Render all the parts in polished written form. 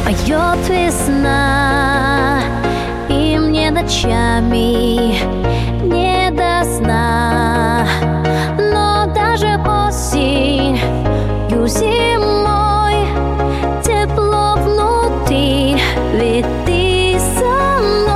поет весна, и мне ночами не до сна. Но даже осенью, зимой тепло внутри, ведь ты со мной.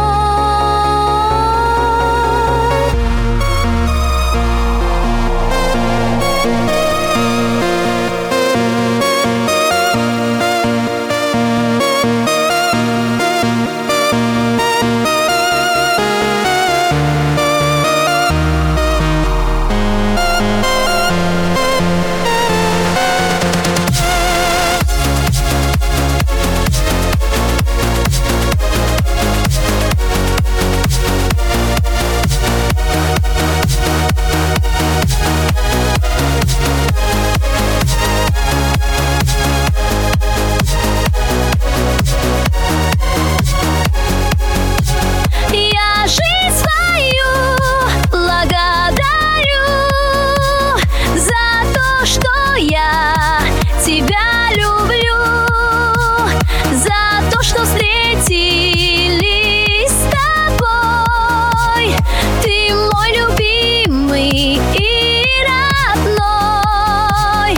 Тебя люблю за то, что встретились с тобой. Ты мой любимый и родной.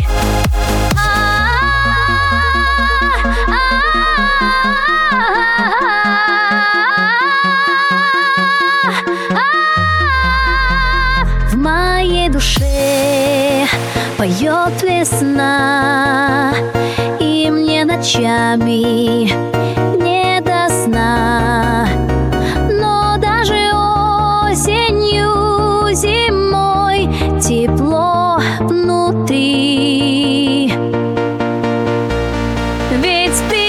В моей душе поет весна, и мне ночами не до сна. Но даже осенью, зимой тепло внутри, ведь ты